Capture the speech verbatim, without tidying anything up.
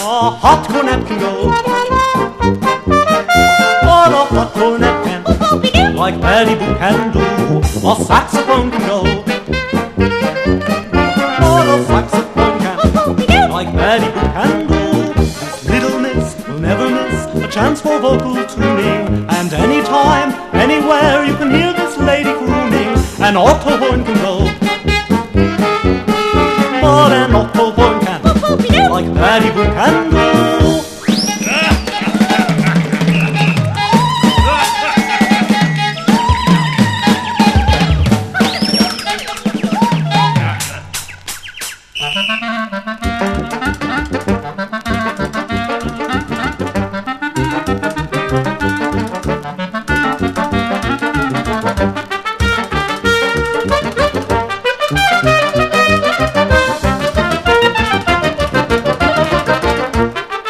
a hot cornet can go. What a hot cornet can, like Betty Boop can do, a saxophone can go. What a saxophone can, like Betty Boop can do. This little miss will never miss a chance for vocal tuning, and anytime, anywhere you can hear this lady crooning. An alto horn can go, but an alto horn can, like Betty Boop can do.